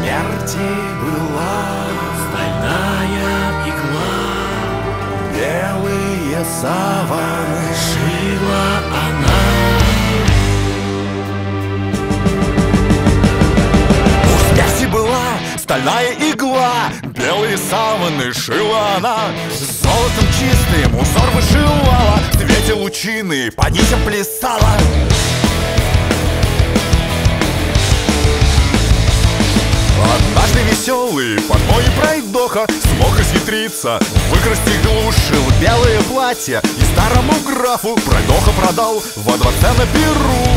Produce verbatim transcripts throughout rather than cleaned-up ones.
смерти была стальная игла, белые саваны шила она. У смерти была стальная игла, белые саваны шила она. Золотом чистым узор вышивала, в свете лучины по нитям плясала. Однажды веселый подмой пройдоха смог исхитриться, выкрасть и глушил белое платье, и старому графу пройдоха продал во дворце на Перу.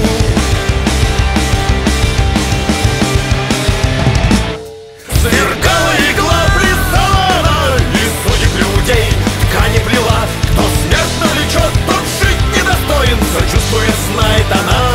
Свергала игла, плясала, из судеб людей ткани плела. Кто смертно влечет, тот жить недостоин, все чувствует, знает она.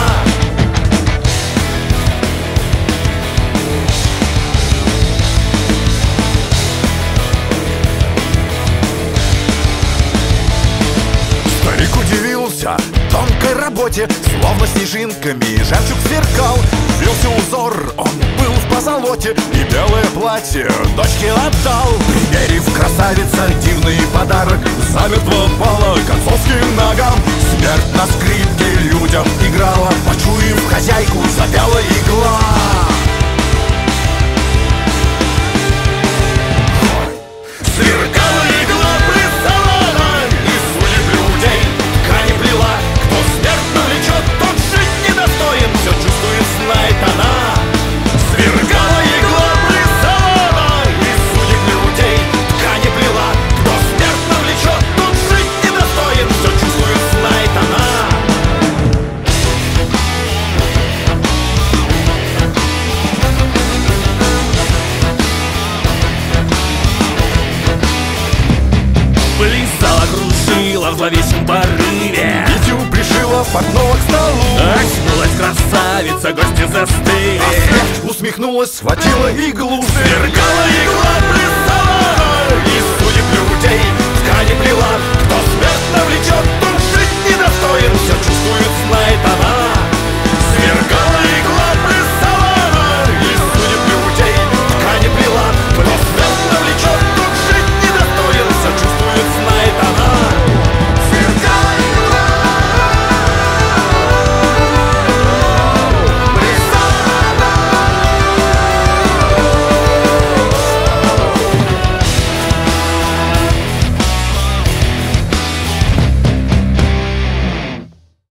Старик удивился тонкой работе, словно снежинками жемчуг сверкал. Вился узор, он был в позолоте, и белое платье дочке отдал. Примерив красавица дивный подарок, замертво пала к отцовским ногам. Смерть на скрипке людям играла, почуяв хозяйку, запела игла. Сверкала игла, плясала, из судеб людей ткани плела. Кто смертно влечет, тот жить недостоин, все чувствует, знает она. Свергала игла, плясала, из судеб людей ткани плела. Кто смертно влечет, тот жить недостоин, все чувствует, знает она. Плясала, кружила в зловещем порыве, Нитью пришила портного к столу. очнулась красавица, гости застыли. А смерть усмехнулась, схватила иглу. Свергала игла, плясала, из